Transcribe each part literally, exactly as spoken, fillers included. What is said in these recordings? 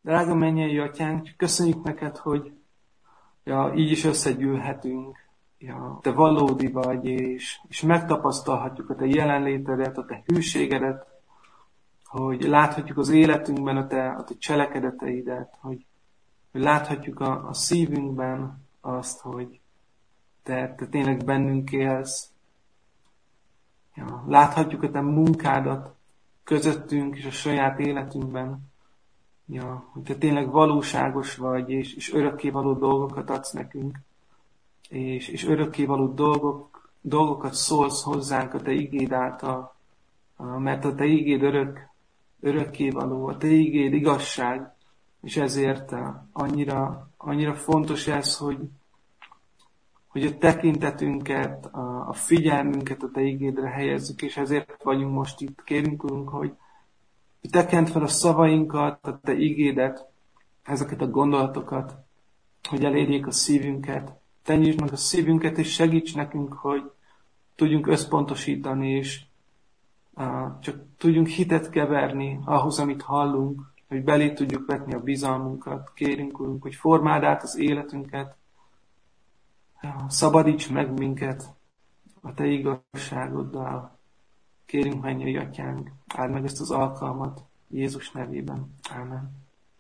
Drága mennyei atyánk, köszönjük neked, hogy ja, így is összegyűlhetünk. Ja, te valódi vagy, és, és megtapasztalhatjuk a te jelenlétedet, a te hűségedet, hogy láthatjuk az életünkben a te, a te cselekedeteidet, hogy, hogy láthatjuk a, a szívünkben azt, hogy te, te tényleg bennünk élsz. Ja, láthatjuk a te munkádat közöttünk és a saját életünkben. Ja, hogy te tényleg valóságos vagy, és, és örökkévaló dolgokat adsz nekünk, és, és örökkévaló dolgok, dolgokat szólsz hozzánk a te igéd által, mert a te igéd örök, örökkévaló, a te igéd igazság, és ezért annyira, annyira fontos ez, hogy, hogy a tekintetünket, a, a figyelmünket a te igédre helyezzük, és ezért vagyunk most itt. Kérünk, Urunk, hogy tekint fel a szavainkat, a te igédet, ezeket a gondolatokat, hogy elérjék a szívünket. Te nyisd meg a szívünket, és segíts nekünk, hogy tudjunk összpontosítani, és uh, csak tudjunk hitet keverni ahhoz, amit hallunk, hogy belé tudjuk vetni a bizalmunkat. Kérünk, Urunk, hogy formáld át az életünket, uh, szabadíts meg minket a te igazságoddal. Kérünk, mennyei atyánk, áld meg ezt az alkalmat Jézus nevében. Ámen.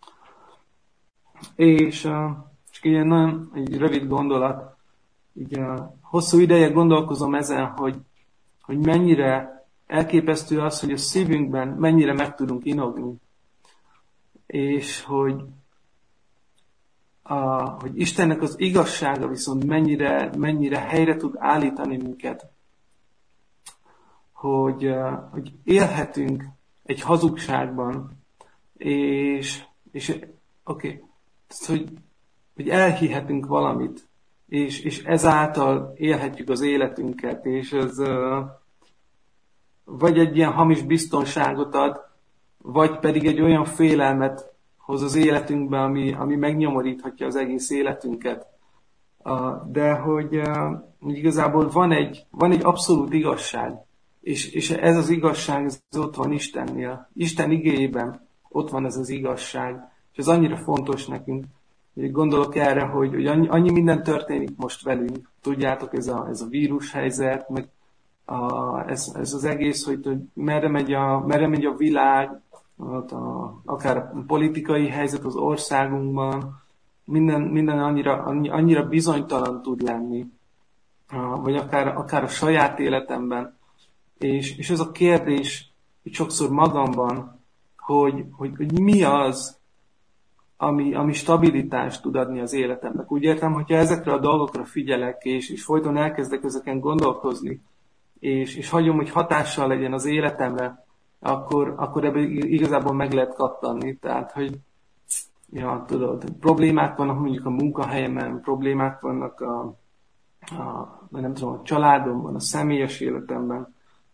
És uh, csak egy nagyon egy rövid gondolat, így uh, hosszú ideje gondolkozom ezen, hogy, hogy mennyire elképesztő az, hogy a szívünkben mennyire meg tudunk inogni. És hogy, uh, hogy Istennek az igazsága viszont mennyire, mennyire helyre tud állítani minket. Hogy, hogy élhetünk egy hazugságban, és, és oké, okay, hogy, hogy elhihetünk valamit, és, és ezáltal élhetjük az életünket, és ez uh, vagy egy ilyen hamis biztonságot ad, vagy pedig egy olyan félelmet hoz az életünkbe, ami, ami megnyomoríthatja az egész életünket. Uh, de hogy, uh, hogy igazából van egy, van egy abszolút igazság, És, és ez az igazság, ez ott van Istennél. Isten igéjében ott van ez az igazság. És ez annyira fontos nekünk. Hogy gondolok erre, hogy, hogy annyi, annyi minden történik most velünk. Tudjátok, ez a, ez a vírushelyzet, meg a, ez, ez az egész, hogy, hogy merre, megy a, merre megy a világ, a, akár a politikai helyzet az országunkban. Minden, minden annyira, annyira bizonytalan tud lenni. Vagy akár, akár a saját életemben. És, és ez a kérdés itt sokszor magamban, hogy, hogy, hogy mi az, ami, ami stabilitást tud adni az életemnek. Úgy értem, hogyha ezekre a dolgokra figyelek, és, és folyton elkezdek ezeken gondolkozni, és, és hagyom, hogy hatással legyen az életemre, akkor, akkor ebben igazából meg lehet kattanni. Tehát, hogy ja, tudod, problémák vannak mondjuk a munkahelyemen, problémák vannak a, a, nem tudom, a családomban, a személyes életemben,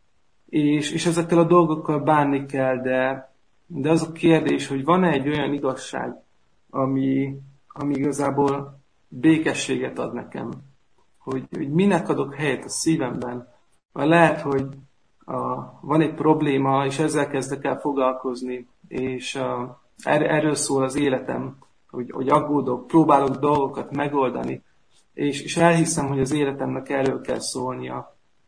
És, és ezekkel a dolgokkal bánni kell, de, de az a kérdés, hogy van-e egy olyan igazság, ami, ami igazából békességet ad nekem. Hogy, hogy minek adok helyet a szívemben. Vagy lehet, hogy a, van egy probléma, és ezzel kezdek el foglalkozni, és a, er, erről szól az életem, hogy, hogy aggódok, próbálok dolgokat megoldani, és, és elhiszem, hogy az életemnek erről kell szólnia.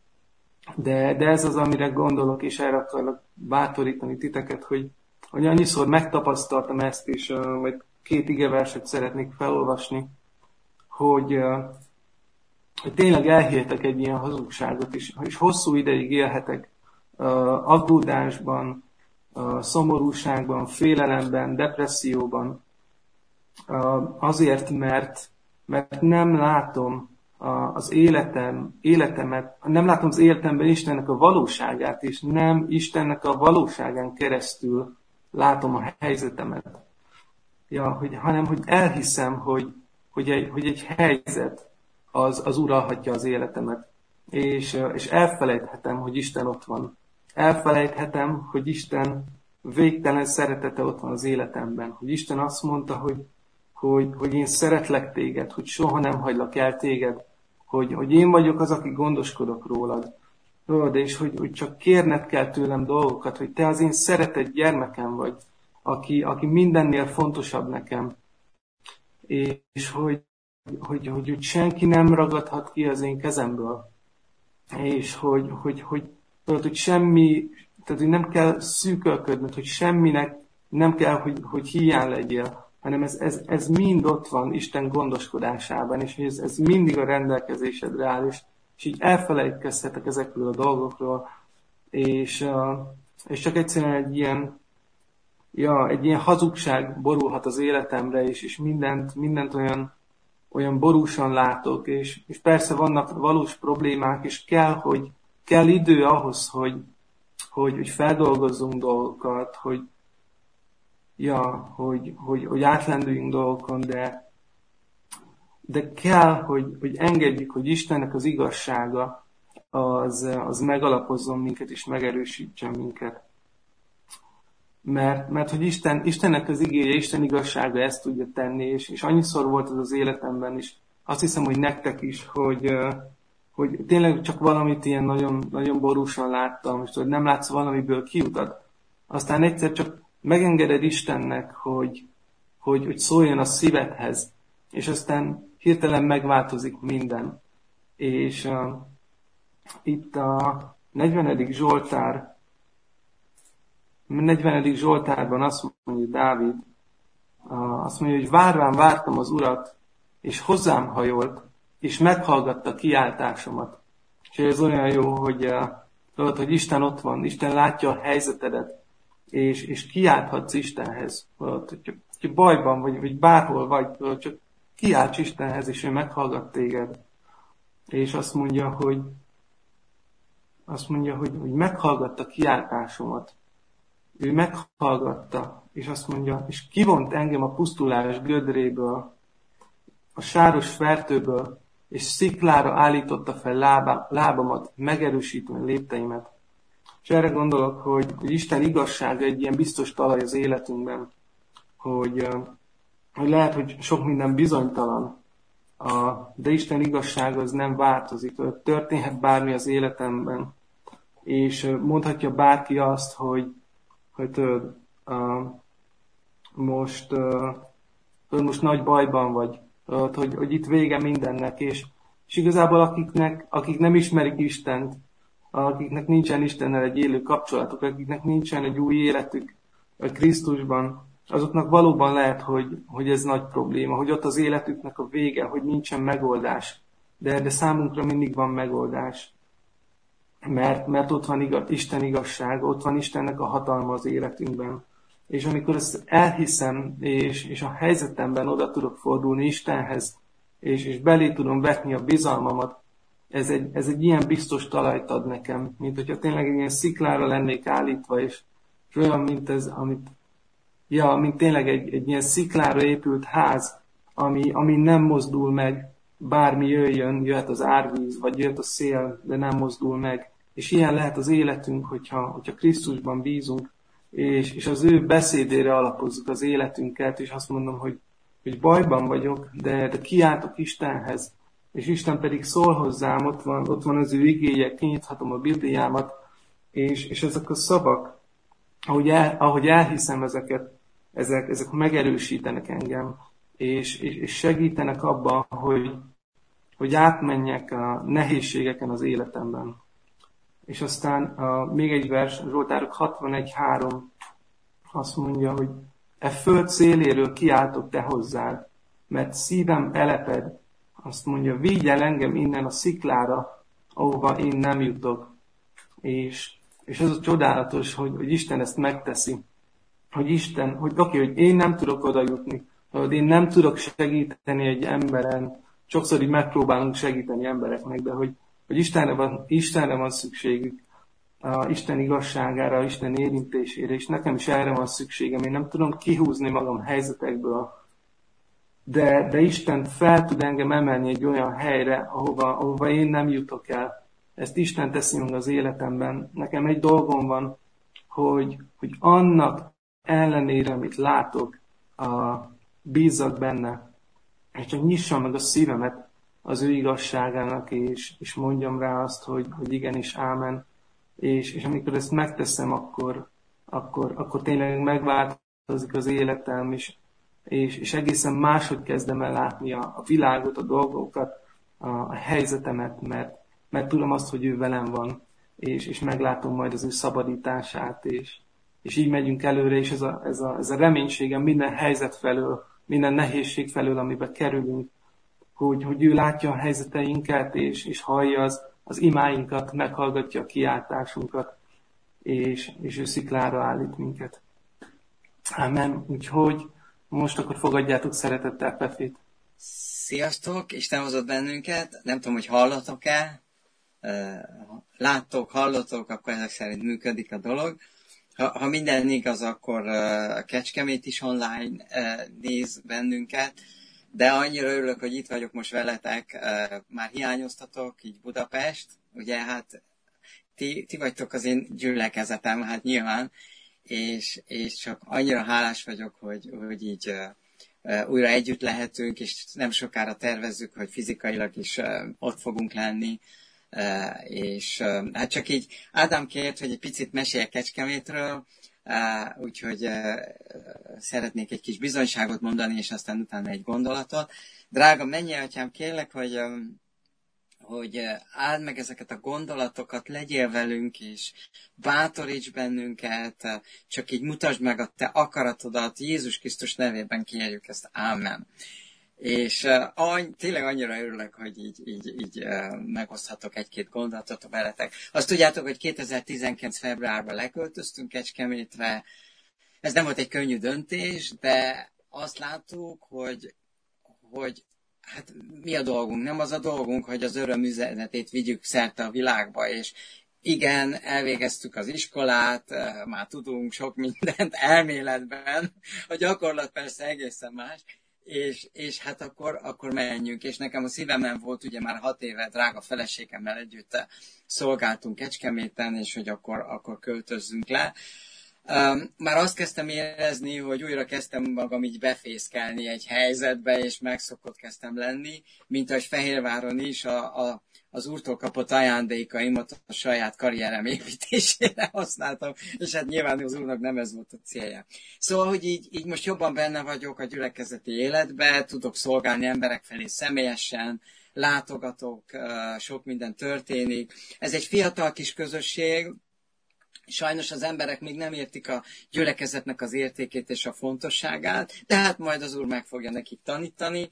De, de ez az, amire gondolok, és erre akarok bátorítani titeket, hogy, hogy annyiszor megtapasztaltam ezt, és uh, majd két igeverset szeretnék felolvasni, hogy, uh, hogy tényleg elhihetek egy ilyen hazugságot, és, és hosszú ideig élhetek uh, aggódásban, uh, szomorúságban, félelemben, depresszióban, uh, azért, mert, mert nem látom az életem, életemet, nem látom az életemben Istennek a valóságát, és nem Istennek a valóságán keresztül látom a helyzetemet. Ja, hogy, hanem, hogy elhiszem, hogy, hogy, egy, hogy egy helyzet az, az uralhatja az életemet. És, és elfelejthetem, hogy Isten ott van. Elfelejthetem, hogy Isten végtelen szeretete ott van az életemben. Hogy Isten azt mondta, hogy Hogy, hogy én szeretlek téged, hogy soha nem hagylak el téged, hogy, hogy én vagyok az, aki gondoskodok rólad. De és hogy, hogy csak kérned kell tőlem dolgokat, hogy te az én szeretett gyermekem vagy, aki, aki mindennél fontosabb nekem, és hogy, hogy, hogy, hogy senki nem ragadhat ki az én kezemből, és hogy, hogy, hogy, hogy, hogy semmi, tehát hogy nem kell szűkölködnöd, hogy semminek nem kell, hogy, hogy hiány legyél, hanem ez, ez, ez mind ott van Isten gondoskodásában, és ez, ez mindig a rendelkezésedre áll, és, és így elfelejtkezhetek ezekről a dolgokról, és, és csak egyszerűen egy ilyen, ja, egy ilyen hazugság borulhat az életemre, és, és mindent, mindent olyan, olyan borúsan látok, és, és persze vannak valós problémák, és kell, hogy kell idő ahhoz, hogy, hogy, hogy feldolgozzunk dolgokat, hogy, ja, hogy, hogy, hogy átlendüljünk dolgokon, de, de kell, hogy, hogy engedjük, hogy Istennek az igazsága az, az megalapozzon minket, és megerősítsen minket. Mert, mert hogy Isten, Istennek az igéje, Isten igazsága ezt tudja tenni, és, és annyiszor volt ez az életemben is. Azt hiszem, hogy nektek is, hogy, hogy tényleg csak valamit ilyen nagyon, nagyon borúsan láttam, és hogy nem látsz valamiből kiutat. Aztán egyszer csak megengeded Istennek, hogy, hogy, hogy szóljon a szívedhez, és aztán hirtelen megváltozik minden. És uh, itt a negyvenedik Zsoltár negyvenedik Zsoltárban azt mondja Dávid, azt mondja, hogy várván vártam az Urat, és hozzám hajolt, és meghallgatta kiáltásomat. És ez olyan jó, hogy, tudod, hogy Isten ott van, Isten látja a helyzetedet, és, és kiálthatsz Istenhez. Tudod, hogy, hogy bajban vagy, vagy bárhol vagy, tudod, csak kiálts Istenhez, és ő meghallgat téged. És azt mondja, hogy azt mondja, hogy, hogy meghallgatta kiáltásomat. Ő meghallgatta, és azt mondja, és kivont engem a pusztulás gödréből, a sáros fertőből, és sziklára állította fel lábá, lábamat, megerősítve lépteimet. És erre gondolok, hogy, hogy Isten igazsága egy ilyen biztos talaj az életünkben, hogy, hogy lehet, hogy sok minden bizonytalan, de Isten igazsága az nem változik, történhet bármi az életemben, és mondhatja bárki azt, hogy hogy tudod, uh, most, uh, tudod, most nagy bajban vagy, tudod, hogy, hogy itt vége mindennek, és, és igazából akiknek, akik nem ismerik Istent, akiknek nincsen Istennel egy élő kapcsolatuk, akiknek nincsen egy új életük Krisztusban, azoknak valóban lehet, hogy, hogy ez nagy probléma, hogy ott az életüknek a vége, hogy nincsen megoldás, de, de számunkra mindig van megoldás. Mert, mert ott van igaz, Isten igazsága, ott van Istennek a hatalma az életünkben. És amikor ezt elhiszem, és, és a helyzetemben oda tudok fordulni Istenhez, és, és belé tudom vetni a bizalmamat, ez egy, ez egy ilyen biztos talajt ad nekem, mint hogyha tényleg egy ilyen sziklára lennék állítva, és, és olyan, mint ez, amit, ja, mint tényleg egy, egy ilyen sziklára épült ház, ami, ami nem mozdul meg, bármi jöjjön, jöhet az árvíz, vagy jöhet a szél, de nem mozdul meg. És ilyen lehet az életünk, hogyha, hogyha Krisztusban bízunk, és, és az ő beszédére alapozzuk az életünket, és azt mondom, hogy, hogy bajban vagyok, de, de kiáltok Istenhez, és Isten pedig szól hozzám, ott van, ott van az ő igéje, kinyithatom a Bibliámat, és, és ezek a szavak, ahogy, el, ahogy elhiszem ezeket, ezek, ezek megerősítenek engem, és, és, és segítenek abban, hogy, hogy átmenjek a nehézségeken az életemben. És aztán uh, még egy vers, Zsoltárok hatvanegy három azt mondja, hogy e föld széléről kiáltok te hozzád, mert szívem eleped, azt mondja, vigy el engem innen a sziklára, ahova én nem jutok. És, és ez a csodálatos, hogy, hogy Isten ezt megteszi. Hogy Isten, hogy oké, okay, hogy én nem tudok oda jutni, hogy én nem tudok segíteni egy emberen, sokszor így megpróbálunk segíteni embereknek, de hogy, hogy Istenre van, Istenre van szükségük, a Isten igazságára, a Isten érintésére, és nekem is erre van szükségem. Én nem tudom kihúzni magam helyzetekből, de, de Isten fel tud engem emelni egy olyan helyre, ahova, ahova én nem jutok el. Ezt Isten teszi meg az életemben. Nekem egy dolgom van, hogy, hogy annak ellenére, amit látok, a, bízzak benne, és csak nyissam meg a szívemet az ő igazságának, és, és mondjam rá azt, hogy, hogy igenis, ámen. És, és amikor ezt megteszem, akkor, akkor, akkor tényleg megváltozik az életem, és, és, és egészen máshogy kezdem el látni a, a világot, a dolgokat, a, a helyzetemet, mert, mert tudom azt, hogy ő velem van, és, és meglátom majd az ő szabadítását, és, és így megyünk előre, és ez a, ez, a, ez a reménységem minden helyzet felől, minden nehézség felől, amiben kerülünk, hogy, hogy ő látja a helyzeteinket, és, és hallja az, az imáinkat, meghallgatja a kiáltásunkat, és, és ő sziklára állít minket. Amen. Úgyhogy most akkor fogadjátok szeretettel Pefét. Sziasztok! Isten hozott bennünket. Nem tudom, hogy hallatok-e. Láttok, hallotok, akkor ezek szerint működik a dolog. Ha, ha minden igaz, akkor a Kecskemét is online néz bennünket, de annyira örülök, hogy itt vagyok most veletek. Már hiányoztatok, így Budapest. Ugye hát ti, ti vagytok az én gyülekezetem, hát nyilván. És, és csak annyira hálás vagyok, hogy, hogy így uh, újra együtt lehetünk, és nem sokára tervezzük, hogy fizikailag is uh, ott fogunk lenni. Uh, és uh, hát csak így Ádám kért, hogy egy picit meséljek Kecskemétről, uh, úgyhogy uh, szeretnék egy kis bizonyságot mondani, és aztán utána egy gondolatot. Drága mennyei atyám, kérlek, hogy... Um, hogy áld meg ezeket a gondolatokat, legyél velünk, és bátoríts bennünket, csak így mutasd meg a te akaratodat, Jézus Krisztus nevében kérjük ezt, ámen. És uh, any, tényleg annyira örülök, hogy így, így, így uh, megoszthatok egy-két gondolatot veletek. Azt tudjátok, hogy kétezer-tizenkilenc februárban leköltöztünk Kecskemétre. Ez nem volt egy könnyű döntés, de azt láttuk, hogy, hogy hát mi a dolgunk? Nem az a dolgunk, hogy az öröm üzenetét vigyük szerte a világba, és igen, elvégeztük az iskolát, már tudunk sok mindent elméletben, a gyakorlat persze egészen más, és, és hát akkor, akkor menjünk. És nekem a szívemen volt, ugye már hat éve drága feleségemmel együtt szolgáltunk Kecskeméten, és hogy akkor, akkor költözzünk le. Um, már azt kezdtem érezni, hogy újra kezdtem magam így befészkelni egy helyzetbe, és megszokott kezdtem lenni, mint ahogy Fehérváron is a, a, az úrtól kapott ajándékaimat a saját karrierem építésére használtam, és hát nyilván az úrnak nem ez volt a célja. Szóval, hogy így, így most jobban benne vagyok a gyülekezeti életbe, tudok szolgálni emberek felé személyesen, látogatok, sok minden történik. Ez egy fiatal kis közösség. Sajnos az emberek még nem értik a gyülekezetnek az értékét és a fontosságát, de hát majd az Úr meg fogja nekik tanítani.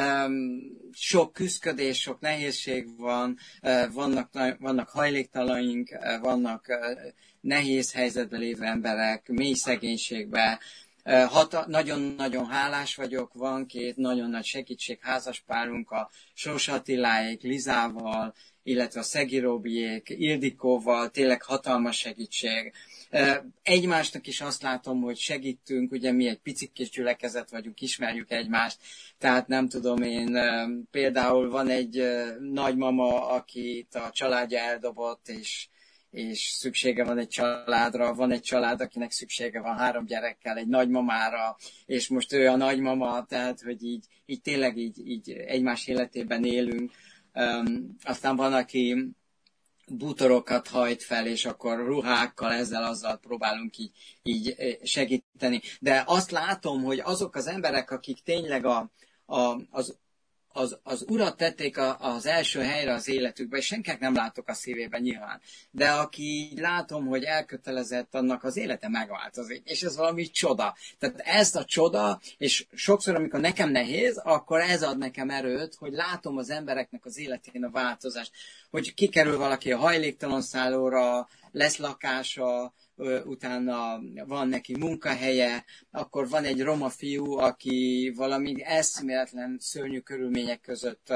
Sok küszködés, sok nehézség van, vannak, vannak hajléktalanaink, vannak nehéz helyzetben lévő emberek, mély szegénységben. Hata, nagyon-nagyon hálás vagyok, van két nagyon nagy segítség, házaspárunk, a Sós Attiláék, Lizával, illetve a Szegi Robiék, Ildikóval, tényleg hatalmas segítség. Egymásnak is azt látom, hogy segítünk, ugye mi egy picik kis gyülekezet vagyunk, ismerjük egymást, tehát nem tudom én, például van egy nagymama, akit a családja eldobott, és és szüksége van egy családra, van egy család, akinek szüksége van három gyerekkel, egy nagymamára, és most ő a nagymama, tehát, hogy így, így tényleg így, így egymás életében élünk. Um, aztán van, aki bútorokat hajt fel, és akkor ruhákkal, ezzel, azzal próbálunk így, így segíteni. De azt látom, hogy azok az emberek, akik tényleg a, a, az Az, az urat tették a, az első helyre az életükbe, és senkinek nem látok a szívében nyilván. De aki látom, hogy elkötelezett, annak az élete megváltozik. És ez valami csoda. Tehát ez a csoda, és sokszor, amikor nekem nehéz, akkor ez ad nekem erőt, hogy látom az embereknek az életén a változást. Hogy kikerül valaki a hajléktalan szállóra, lesz lakása, utána van neki munkahelye, akkor van egy roma fiú, aki valami eszméletlen szörnyű körülmények között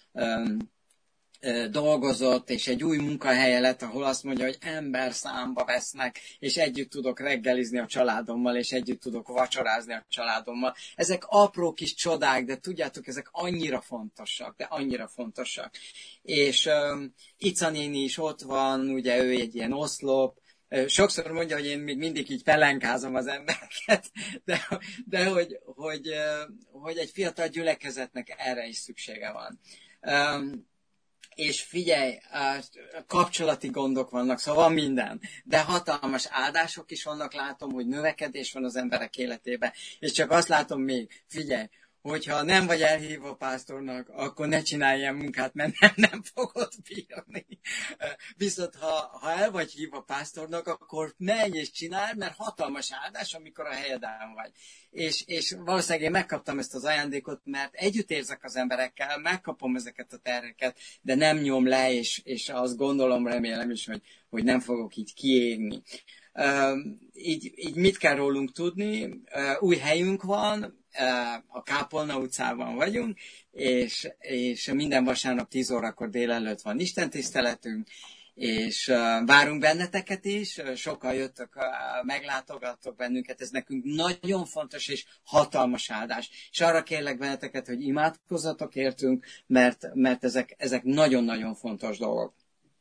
dolgozott, és egy új munkahelye lett, ahol azt mondja, hogy ember számba vesznek, és együtt tudok reggelizni a családommal, és együtt tudok vacsorázni a családommal. Ezek apró kis csodák, de tudjátok, ezek annyira fontosak, de annyira fontosak. És um, Ica néni is ott van, ugye ő egy ilyen oszlop, sokszor mondja, hogy én még mindig így pelenkázom az embereket, de, de hogy, hogy, hogy egy fiatal gyülekezetnek erre is szüksége van. és figyelj, kapcsolati gondok vannak, szóval van minden, de hatalmas áldások is vannak, látom, hogy növekedés van az emberek életében, és csak azt látom még, figyelj, hogyha nem vagy elhívva pásztornak, akkor ne csinálj ilyen munkát, mert nem, nem fogod bírni. Viszont ha, ha el vagy hívva pásztornak, akkor menj és csinálj, mert hatalmas áldás, amikor a helyeden vagy. És, és valószínűleg én megkaptam ezt az ajándékot, mert együtt érzek az emberekkel, megkapom ezeket a terheket, de nem nyom le, és, és azt gondolom, remélem is, hogy, hogy nem fogok így kiégni. Uh, így, így mit kell rólunk tudni? Uh, új helyünk van, a Kápolna utcában vagyunk, és, és minden vasárnap tíz órakor délelőtt van istentiszteletünk, és várunk benneteket is, sokan jöttök, meglátogattok bennünket, ez nekünk nagyon fontos és hatalmas áldás. És arra kérlek benneteket, hogy imádkozzatok értünk, mert, mert ezek, ezek nagyon-nagyon fontos dolgok.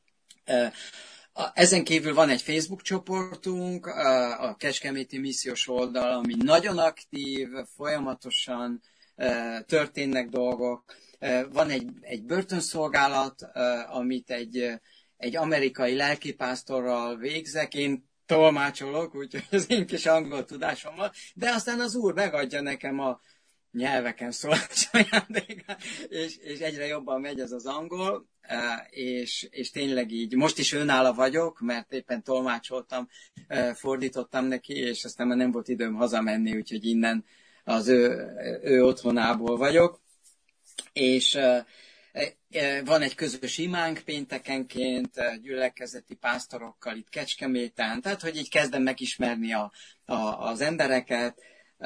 Ezen kívül van egy Facebook csoportunk, a Kecskeméti Missziós Oldal, ami nagyon aktív, folyamatosan történnek dolgok. Van egy, egy börtönszolgálat, amit egy, egy amerikai lelkipásztorral végzek. Én tolmácsolok, úgyhogy az én kis angol tudásom van, de aztán az Úr megadja nekem a nyelveken szólás ajándékát, és, és egyre jobban megy ez az angol, és, és tényleg így, most is önálló vagyok, mert éppen tolmácsoltam, fordítottam neki, és aztán már nem volt időm hazamenni, úgyhogy innen az ő, ő otthonából vagyok, és van egy közös imánk péntekenként, gyülekezeti pásztorokkal itt Kecskeméten, tehát hogy így kezdem megismerni a, a, az embereket,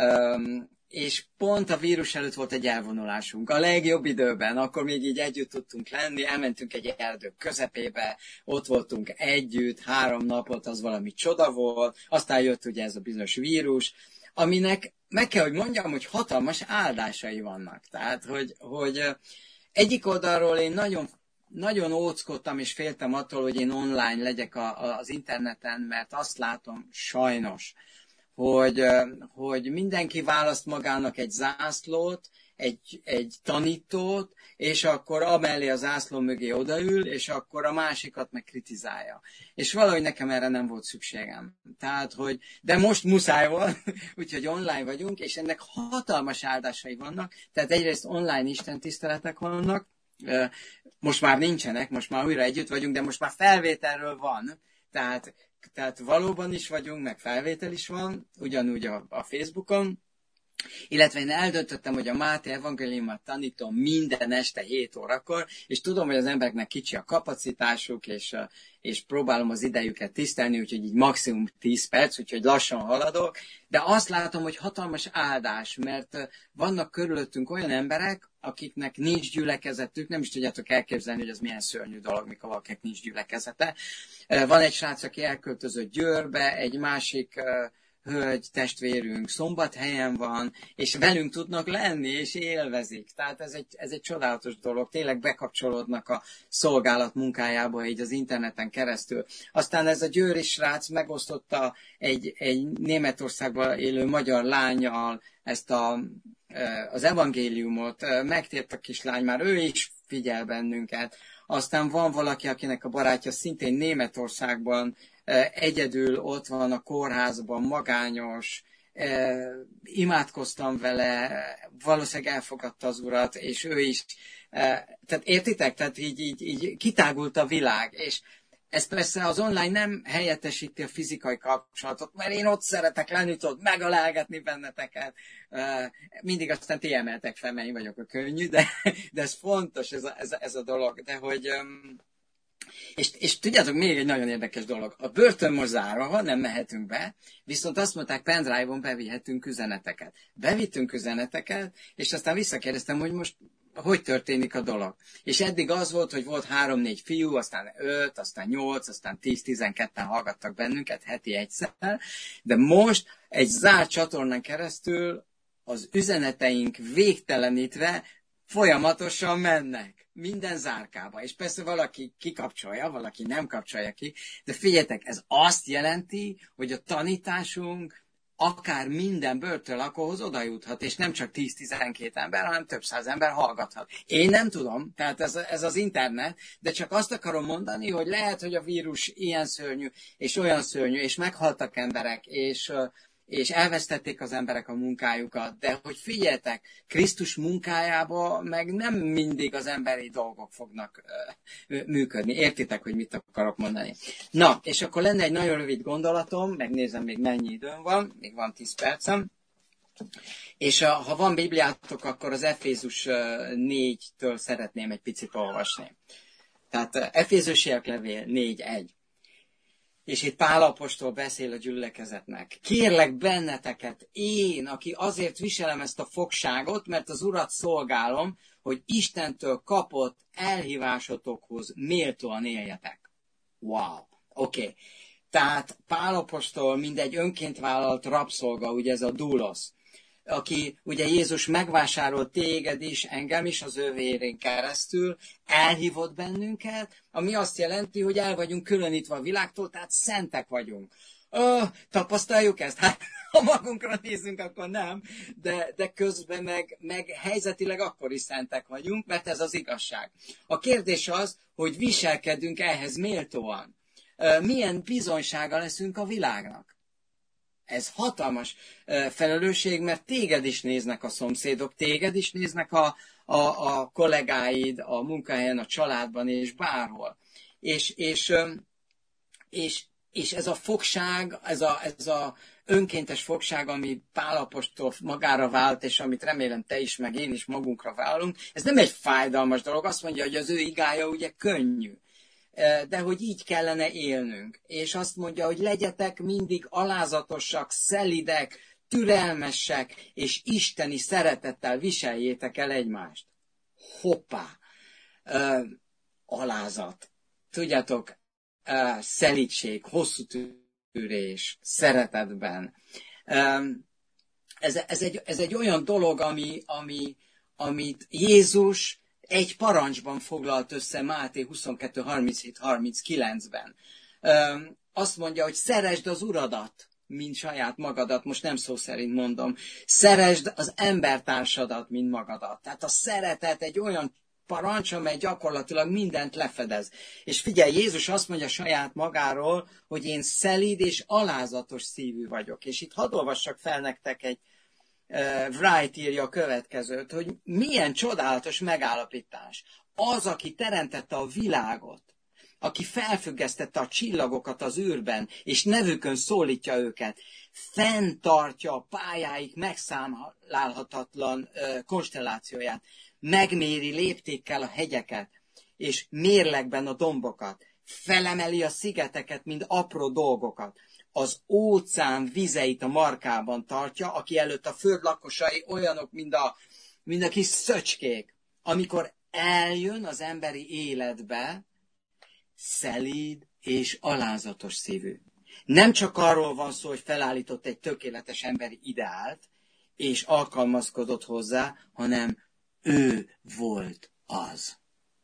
és pont a vírus előtt volt egy elvonulásunk. A legjobb időben, akkor még így együtt tudtunk lenni, elmentünk egy erdő közepébe, ott voltunk együtt, három napot, az valami csoda volt, aztán jött ugye ez a bizonyos vírus, aminek meg kell, hogy mondjam, hogy hatalmas áldásai vannak. Tehát, hogy, hogy egyik oldalról én nagyon, nagyon óckodtam és féltem attól, hogy én online legyek a, a, az interneten, mert azt látom sajnos, Hogy, hogy mindenki választ magának egy zászlót, egy, egy tanítót, és akkor amellé a zászló mögé odaül, és akkor a másikat meg kritizálja. És valahogy nekem erre nem volt szükségem. Tehát, hogy, de most muszáj volt, úgyhogy online vagyunk, és ennek hatalmas áldásai vannak. Tehát egyrészt online istentiszteletek vannak, most már nincsenek, most már újra együtt vagyunk, de most már felvételről van. Tehát Tehát valóban is vagyunk, meg felvétel is van, ugyanúgy a, a Facebookon, illetve én eldöntöttem, hogy a Máté evangéliumát tanítom minden este hét órakor, és tudom, hogy az embereknek kicsi a kapacitásuk, és, és próbálom az idejüket tisztelni, úgyhogy így maximum tíz perc, úgyhogy lassan haladok, de azt látom, hogy hatalmas áldás, mert vannak körülöttünk olyan emberek, akiknek nincs gyülekezetük, nem is tudjátok elképzelni, hogy az milyen szörnyű dolog, mikor valakinek nincs gyülekezete. Van egy srác, aki elköltözött Győrbe, egy másik hölgy, testvérünk Szombathelyen van, és velünk tudnak lenni, és élvezik. Tehát ez egy, ez egy csodálatos dolog. Tényleg bekapcsolódnak a szolgálat munkájába így az interneten keresztül. Aztán ez a győri srác megosztotta egy, egy Németországban élő magyar lánnyal ezt a, az evangéliumot. Megtért a kislány, már ő is figyel bennünket. Aztán van valaki, akinek a barátja szintén Németországban egyedül ott van a kórházban, magányos, imádkoztam vele, valószínűleg elfogadta az Urat, és ő is. Tehát értitek? Tehát így, így, így kitágult a világ, és ez persze az online nem helyettesíti a fizikai kapcsolatot, mert én ott szeretek lenni, tudod megalálgatni benneteket. Mindig aztán ti emeltek fel, mert én vagyok a könnyű, de, de ez fontos, ez a, ez a, ez a dolog. De hogy... És, és tudjátok, még egy nagyon érdekes dolog. A börtön most zárva van, nem mehetünk be, viszont azt mondták, pendrive-on bevihetünk üzeneteket. Bevittünk üzeneteket, és aztán visszakérdeztem, hogy most hogy történik a dolog. És eddig az volt, hogy volt három-négy fiú, aztán öt, aztán nyolc, aztán tíz-tizenketten hallgattak bennünket heti egyszer, de most egy zárt csatornán keresztül az üzeneteink végtelenítve folyamatosan mennek. Minden zárkába. És persze valaki kikapcsolja, valaki nem kapcsolja ki. De figyeljetek, ez azt jelenti, hogy a tanításunk akár minden börtönlakóhoz oda juthat, és nem csak tíz-tizenkét ember, hanem több száz ember hallgathat. Én nem tudom, tehát ez, ez az internet, de csak azt akarom mondani, hogy lehet, hogy a vírus ilyen szörnyű, és olyan szörnyű, és meghaltak emberek, és, és elvesztették az emberek a munkájukat, de hogy figyeljetek, Krisztus munkájába meg nem mindig az emberi dolgok fognak uh, működni. Értitek, hogy mit akarok mondani? Na, és akkor lenne egy nagyon rövid gondolatom, megnézem még mennyi időm van, még van tíz percem, és uh, ha van Bibliátok, akkor az Efézus négytől szeretném egy picit olvasni. Tehát uh, Efézusiak levél négy egy. És itt Pál apostol beszél a gyülekezetnek. Kérlek benneteket, én, aki azért viselem ezt a fogságot, mert az Urat szolgálom, hogy Istentől kapott elhívásotokhoz méltóan éljetek. Wow, oké. Okay. Tehát Pál apostol mindegy önként vállalt rabszolga, ugye ez a doulos, aki ugye Jézus megvásárolt téged is, engem is az ő vérén keresztül, elhívott bennünket, ami azt jelenti, hogy el vagyunk különítve a világtól, tehát szentek vagyunk. Ö, tapasztaljuk ezt? Hát, ha magunkra nézünk, akkor nem, de, de közben meg, meg helyzetileg akkor is szentek vagyunk, mert ez az igazság. A kérdés az, hogy viselkedünk ehhez méltóan. Ö, milyen bizonysága leszünk a világnak? Ez hatalmas felelősség, mert téged is néznek a szomszédok, téged is néznek a, a, a kollégáid, a munkahelyen, a családban és bárhol. És, és, és, és ez a fogság, ez a, ez a önkéntes fogság, ami Pál apostol magára vált, és amit remélem te is, meg én is magunkra vállalunk, ez nem egy fájdalmas dolog. Azt mondja, hogy az ő igája ugye könnyű. De hogy így kellene élnünk. És azt mondja, hogy legyetek mindig alázatosak, szelidek, türelmesek, és isteni szeretettel viseljétek el egymást. Hoppá! Uh, alázat. Tudjátok, uh, szelídség, hosszú tűrés, szeretetben. Um, ez, ez, egy, ez egy olyan dolog, ami, ami, amit Jézus egy parancsban foglalt össze Máté huszonkettő harminchét harminckilencben. Azt mondja, hogy szeresd az Uradat, mint saját magadat, most nem szó szerint mondom, szeresd az embertársadat, mint magadat. Tehát a szeretet egy olyan parancs, amely gyakorlatilag mindent lefedez. És figyelj, Jézus azt mondja saját magáról, hogy én szelíd és alázatos szívű vagyok. És itt hadd olvassak fel nektek egy Wright írja a következőt, hogy milyen csodálatos megállapítás. Az, aki teremtette a világot, aki felfüggesztette a csillagokat az űrben, és nevükön szólítja őket, fenntartja a pályáik megszámlálhatatlan konstellációját, megméri léptékkel a hegyeket, és mérlegben a dombokat, felemeli a szigeteket, mint apró dolgokat, az óceán vizeit a markában tartja, aki előtt a föld lakosai olyanok, mint a, mint a kis szöcskék. Amikor eljön az emberi életbe, szelíd és alázatos szívű. Nem csak arról van szó, hogy felállított egy tökéletes emberi ideált, és alkalmazkodott hozzá, hanem ő volt az.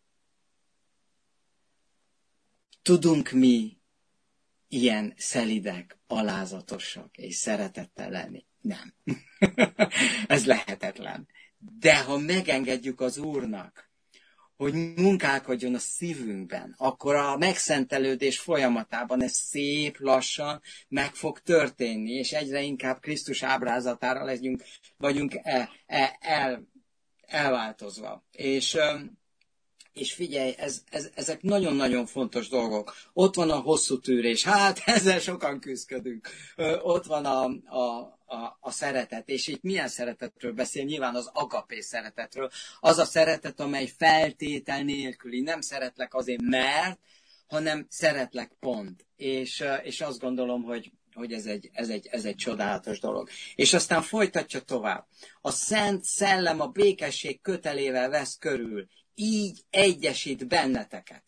Tudunk mi ilyen szelidek, alázatosak és szeretettel lenni? Nem. Ez lehetetlen. De ha megengedjük az Úrnak, hogy munkálkodjon a szívünkben, akkor a megszentelődés folyamatában ez szép lassan meg fog történni, és egyre inkább Krisztus ábrázatára legyünk, vagyunk el, el, el, elváltozva. És... És figyelj, ez, ez, ezek nagyon-nagyon fontos dolgok. Ott van a hosszú tűrés, hát ezzel sokan küzdködünk. Ott van a, a, a, a szeretet, és itt milyen szeretetről beszél? Nyilván az agapé szeretetről. Az a szeretet, amely feltétel nélküli. Nem szeretlek azért, mert, hanem szeretlek pont. És, és azt gondolom, hogy hogy ez egy, ez, egy, ez egy csodálatos dolog. És aztán folytatja tovább. A Szent Szellem a békesség kötelével vesz körül, így egyesít benneteket.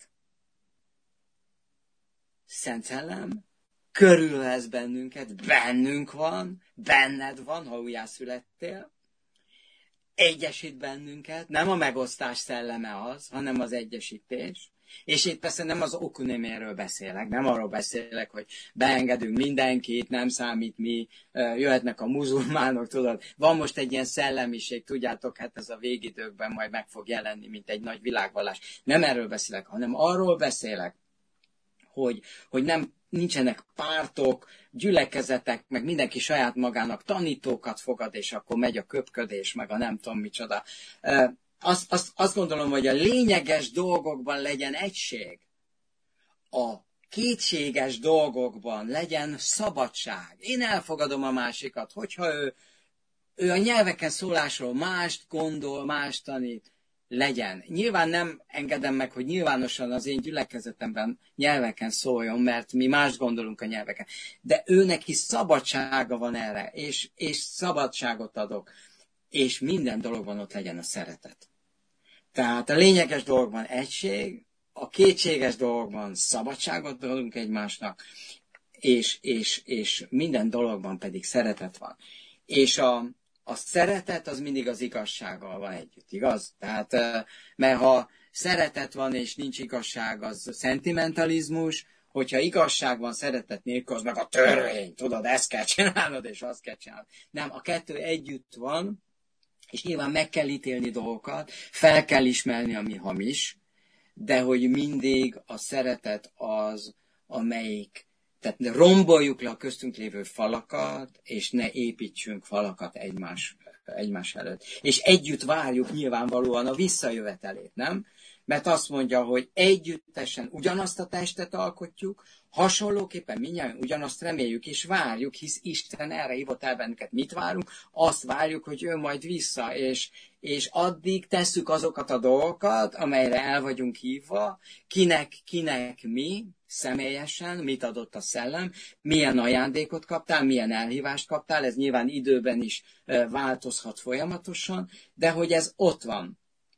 Szent Szellem körülvesz bennünket, bennünk van, benned van, ha újjászülettél. egyesít bennünket, nem a megosztás szelleme az, hanem az egyesítés. És itt persze nem az okunéméről beszélek, nem arról beszélek, hogy beengedünk mindenkit, nem számít mi, jöhetnek a muzulmánok, tudod. Van most egy ilyen szellemiség, tudjátok, hát ez a végidőkben majd meg fog jelenni, mint egy nagy világvallás. Nem erről beszélek, hanem arról beszélek, hogy, hogy nem nincsenek pártok, gyülekezetek, meg mindenki saját magának tanítókat fogad, és akkor megy a köpködés, meg a nem tudom micsoda. Azt, azt, azt gondolom, hogy a lényeges dolgokban legyen egység. A kétséges dolgokban legyen szabadság. Én elfogadom a másikat, hogyha ő, ő a nyelveken szólásról mást gondol, mást tanít, legyen. Nyilván nem engedem meg, hogy nyilvánosan az én gyülekezetemben nyelveken szóljon, mert mi mást gondolunk a nyelveken. De ő neki szabadsága van erre, és, és szabadságot adok. És minden dologban ott legyen a szeretet. Tehát a lényeges dolgokban egység, a kétséges dolgokban szabadságot adunk egymásnak, és, és, és minden dologban pedig szeretet van. És a, a szeretet az mindig az igazsággal van együtt, igaz? Tehát, mert ha szeretet van és nincs igazság, az szentimentalizmus, hogyha igazság van szeretet nélkül, az meg a törvény, tudod, ezt kell csinálnod, és azt kell csinálnod. Nem, a kettő együtt van, és nyilván meg kell ítélni dolgokat, fel kell ismerni, ami hamis, de hogy mindig a szeretet az, amelyik, tehát romboljuk le a köztünk lévő falakat, és ne építsünk falakat egymás, egymás előtt. És együtt várjuk nyilvánvalóan a visszajövetelét, nem? Mert azt mondja, hogy együttesen ugyanazt a testet alkotjuk, hasonlóképpen mindjárt ugyanazt reméljük és várjuk, hisz Isten erre hívott el bennünket. Mit várunk? Azt várjuk, hogy ő majd vissza, és, és addig tesszük azokat a dolgokat, amelyre el vagyunk hívva, kinek, kinek mi, személyesen, mit adott a szellem, milyen ajándékot kaptál, milyen elhívást kaptál, ez nyilván időben is változhat folyamatosan, de hogy ez ott van.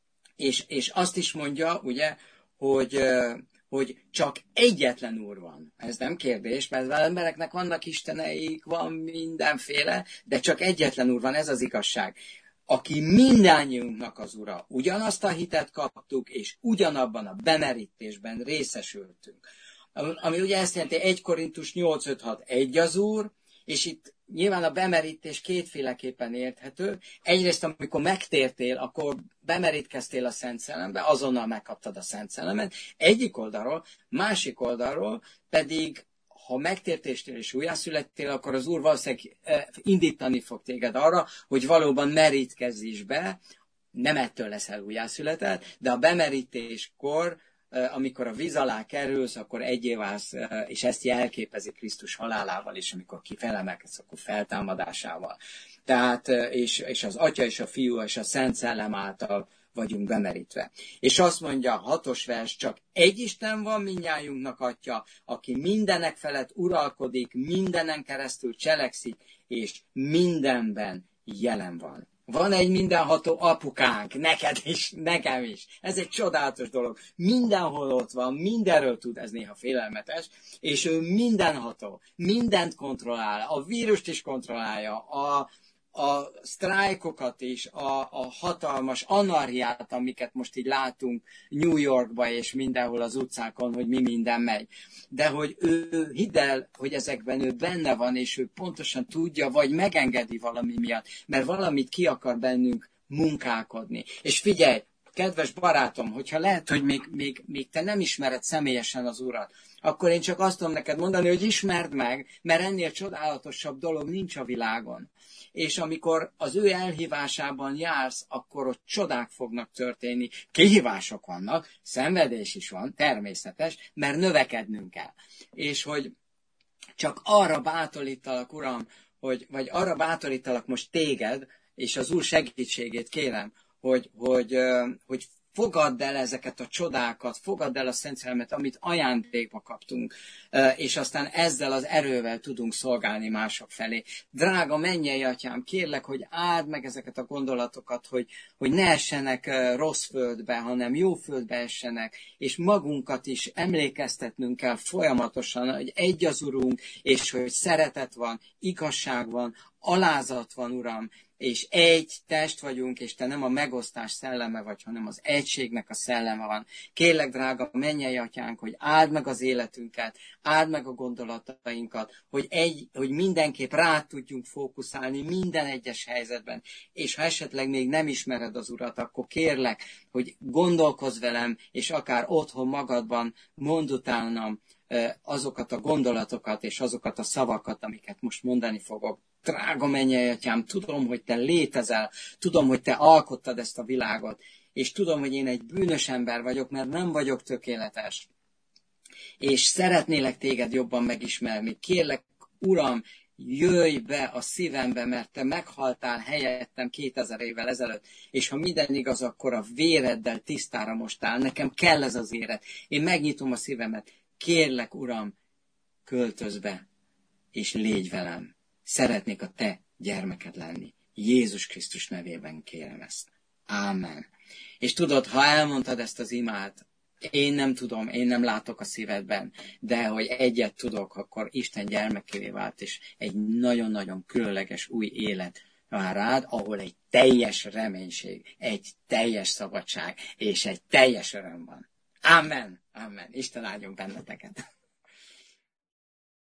És, és azt is mondja, ugye, hogy, hogy csak egyetlen úr van. Ez nem kérdés, mert az embereknek vannak isteneik, van mindenféle, de csak egyetlen úr van, ez az igazság. Aki mindannyiunknak az ura, ugyanazt a hitet kaptuk, és ugyanabban a bemerítésben részesültünk. Ami ugye ezt jelenti, egy Korintus nyolc öt hat egy az úr, és itt nyilván a bemerítés kétféleképpen érthető. Egyrészt, amikor megtértél, akkor bemerítkeztél a Szent Szellembe, azonnal megkaptad a Szent Szellemet. Egyik oldalról, másik oldalról pedig, ha megtértéstél és újjászülettél, akkor az Úr valószínűleg indítani fog téged arra, hogy valóban merítkezz is be, nem ettől leszel újjászületett, de a bemerítéskor, amikor a víz alá kerülsz, akkor egyé válsz, és ezt jelképezi Krisztus halálával, és amikor kifelemelkedsz, akkor feltámadásával. Tehát, és, és az Atya és a Fiú és a Szent Szellem által vagyunk bemerítve. És azt mondja a hatos vers, csak egy Isten van mindnyájunknak Atya, aki mindenek felett uralkodik, mindenen keresztül cselekszik, és mindenben jelen van. Van egy mindenható apukánk, neked is, nekem is. Ez egy csodálatos dolog. Mindenhol ott van, mindenről tud, ez néha félelmetes, és ő mindenható, mindent kontrollál, a vírust is kontrollálja, a, a sztrájkokat is, a, a hatalmas anarhiát, amiket most így látunk New Yorkba és mindenhol az utcákon, hogy mi minden megy. De hogy ő hidd el, hogy ezekben ő benne van, és ő pontosan tudja, vagy megengedi valami miatt, mert valamit ki akar bennünk munkálkodni. És figyelj, kedves barátom, hogyha lehet, hogy még, még, még te nem ismered személyesen az Urat, akkor én csak azt tudom neked mondani, hogy ismerd meg, mert ennél csodálatosabb dolog nincs a világon. És amikor az ő elhívásában jársz, akkor ott csodák fognak történni, kihívások vannak, szenvedés is van, természetes, mert növekednünk kell. És hogy csak arra bátorítalak, Uram, hogy, vagy arra bátorítalak most téged, és az Úr segítségét kérem, hogy, hogy, hogy fogadd el ezeket a csodákat, fogadd el a Szent Szellemet, amit ajándékba kaptunk, és aztán ezzel az erővel tudunk szolgálni mások felé. Drága mennyei Atyám, kérlek, hogy áld meg ezeket a gondolatokat, hogy, hogy ne essenek rossz földbe, hanem jó földbe essenek, és magunkat is emlékeztetnünk kell folyamatosan, hogy egy az Urunk, és hogy szeretet van, igazság van, alázat van, Uram, és egy test vagyunk, és Te nem a megosztás szelleme vagy, hanem az egységnek a szelleme van. Kérlek, drága mennyei Atyánk, hogy áld meg az életünket, áld meg a gondolatainkat, hogy, egy, hogy mindenképp rá tudjunk fókuszálni minden egyes helyzetben, és ha esetleg még nem ismered az Urat, akkor kérlek, hogy gondolkozz velem, és akár otthon magadban mondd utánam azokat a gondolatokat, és azokat a szavakat, amiket most mondani fogok. Drága mennyei Atyám, tudom, hogy Te létezel, tudom, hogy Te alkottad ezt a világot, és tudom, hogy én egy bűnös ember vagyok, mert nem vagyok tökéletes. És szeretnélek Téged jobban megismerni. Kérlek, Uram, jöjj be a szívembe, mert Te meghaltál helyettem kétezer évvel ezelőtt, és ha minden igaz, akkor a véreddel tisztára mostál. Nekem kell ez az élet. Én megnyitom a szívemet. Kérlek, Uram, költözz be, és légy velem. Szeretnék a Te gyermeked lenni. Jézus Krisztus nevében kérem ezt. Ámen. És tudod, ha elmondtad ezt az imát, én nem tudom, én nem látok a szívedben, de hogy egyet tudok, akkor Isten gyermekévé vált, és egy nagyon-nagyon különleges új élet vár rád, ahol egy teljes reménység, egy teljes szabadság, és egy teljes öröm van. Amen. Amen. Isten áldjon benneteket.